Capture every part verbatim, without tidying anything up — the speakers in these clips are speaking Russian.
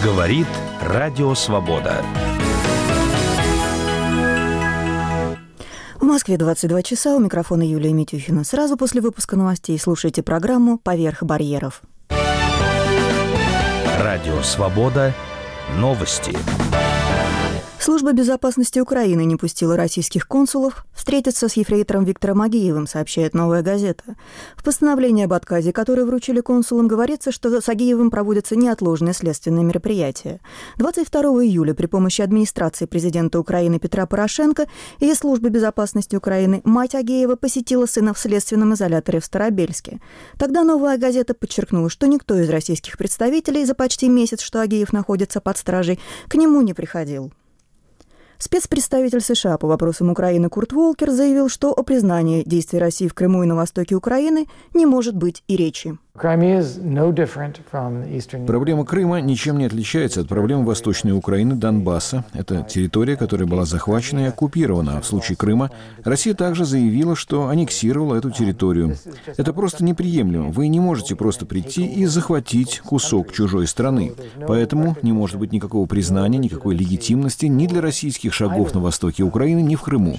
Говорит Радио Свобода. В Москве двадцать два часа. У микрофона Юлия Митюхина. Сразу после выпуска новостей слушайте программу «Поверх барьеров». Радио Свобода. Новости. Служба безопасности Украины не пустила российских консулов встретиться с ефрейтором Виктором Агиевым, сообщает «Новая газета». В постановлении об отказе, которое вручили консулам, говорится, что с Агиевым проводятся неотложные следственные мероприятия. двадцать второго июля при помощи администрации президента Украины Петра Порошенко и службы безопасности Украины мать Агиева посетила сына в следственном изоляторе в Старобельске. Тогда «Новая газета» подчеркнула, что никто из российских представителей за почти месяц, что Агиев находится под стражей, к нему не приходил. Спецпредставитель США по вопросам Украины Курт Волкер заявил, что о признании действий России в Крыму и на востоке Украины не может быть и речи. Проблема Крыма ничем не отличается от проблемы Восточной Украины, Донбасса. Это территория, которая была захвачена и оккупирована. А в случае Крыма Россия также заявила, что аннексировала эту территорию. Это просто неприемлемо. Вы не можете просто прийти и захватить кусок чужой страны. Поэтому не может быть никакого признания, никакой легитимности ни для российских шагов на востоке Украины, ни в Крыму.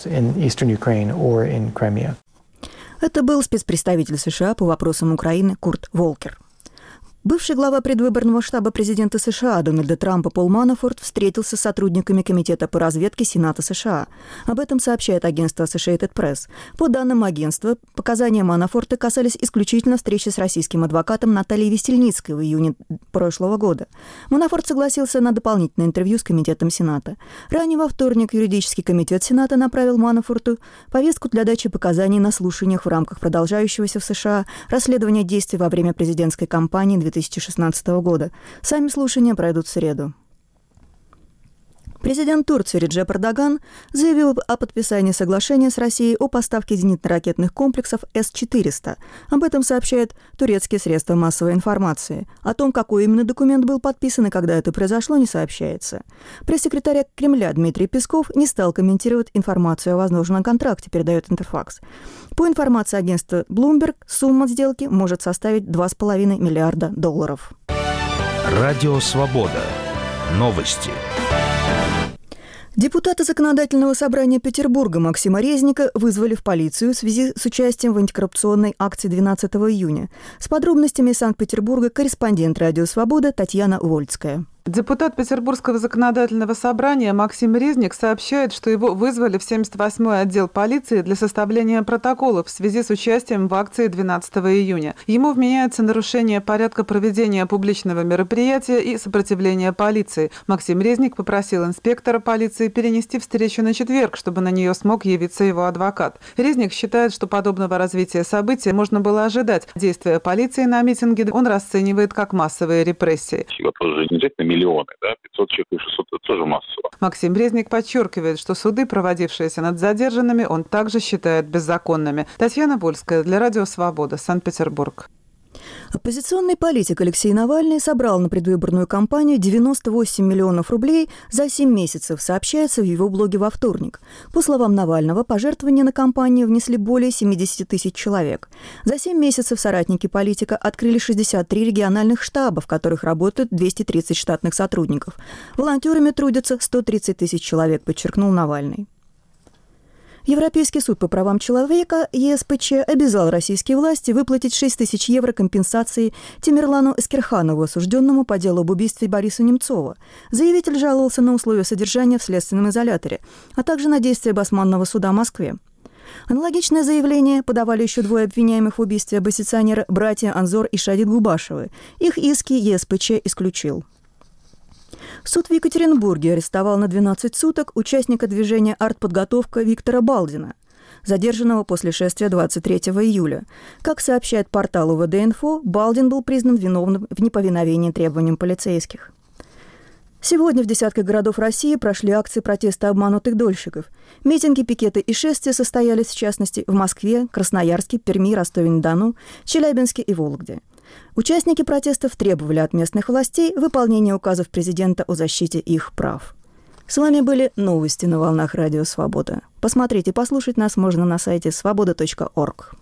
Это был спецпредставитель США по вопросам Украины Курт Волкер. Бывший глава предвыборного штаба президента США Дональда Трампа Пол Манафорт встретился с сотрудниками Комитета по разведке Сената США. Об этом сообщает агентство Associated Press. По данным агентства, показания Манафорта касались исключительно встречи с российским адвокатом Натальей Весельницкой в июне прошлого года. Манафорт согласился на дополнительное интервью с Комитетом Сената. Ранее во вторник юридический комитет Сената направил Манафорту повестку для дачи показаний на слушаниях в рамках продолжающегося в США расследования действий во время президентской кампании две тысячи шестнадцатого года. Сами слушания пройдут в среду. Президент Турции Реджеп Эрдоган заявил о подписании соглашения с Россией о поставке зенитно-ракетных комплексов эс четыреста. Об этом сообщают турецкие средства массовой информации. О том, какой именно документ был подписан и когда это произошло, не сообщается. Пресс-секретарь Кремля Дмитрий Песков не стал комментировать информацию о возможном контракте, передает Интерфакс. По информации агентства Bloomberg, сумма сделки может составить два с половиной миллиарда долларов. Радио Свобода. Новости. Депутата Законодательного собрания Петербурга Максима Резника вызвали в полицию в связи с участием в антикоррупционной акции двенадцатого июня. С подробностями из Санкт-Петербурга корреспондент «Радио Свобода» Татьяна Вольцкая. Депутат Петербургского законодательного собрания Максим Резник сообщает, что его вызвали в семьдесят восьмой отдел полиции для составления протоколов в связи с участием в акции двенадцатого июня. Ему вменяется нарушение порядка проведения публичного мероприятия и сопротивление полиции. Максим Резник попросил инспектора полиции перенести встречу на четверг, чтобы на нее смог явиться его адвокат. Резник считает, что подобного развития событий можно было ожидать. Действия полиции на митинге он расценивает как массовые репрессии. Вопрос же не обязательно миллионы, да, пятьсот человек и шестьсот – это тоже массово. Максим Резник подчеркивает, что суды, проводившиеся над задержанными, он также считает беззаконными. Татьяна Вольская для Радио Свобода, Санкт-Петербург. Оппозиционный политик Алексей Навальный собрал на предвыборную кампанию девяносто восемь миллионов рублей за семь месяцев, сообщается в его блоге во вторник. По словам Навального, пожертвования на кампанию внесли более семьдесят тысяч человек. За семь месяцев соратники политика открыли шестьдесят три региональных штаба, в которых работают двести тридцать штатных сотрудников. Волонтерами трудятся сто тридцать тысяч человек, подчеркнул Навальный. Европейский суд по правам человека е эс пэ че обязал российские власти выплатить шесть тысяч евро компенсации Тимерлану Эскерханову, осужденному по делу об убийстве Бориса Немцова. Заявитель жаловался на условия содержания в следственном изоляторе, а также на действия Басманного суда в Москве. Аналогичное заявление подавали еще двое обвиняемых в убийстве оппозиционера братья Анзор и Шадид Губашевы. Их иски е эс пэ че исключил. Суд в Екатеринбурге арестовал на двенадцать суток участника движения «Артподготовка» Виктора Балдина, задержанного после шествия двадцать третьего июля. Как сообщает портал у вэ дэ инфо, Балдин был признан виновным в неповиновении требованиям полицейских. Сегодня в десятках городов России прошли акции протеста обманутых дольщиков. Митинги, пикеты и шествия состоялись, в частности, в Москве, Красноярске, Перми, Ростове-на-Дону, Челябинске и Вологде. Участники протестов требовали от местных властей выполнения указов президента о защите их прав. С вами были новости на волнах Радио Свобода. Посмотреть и послушать нас можно на сайте свобода точка орг.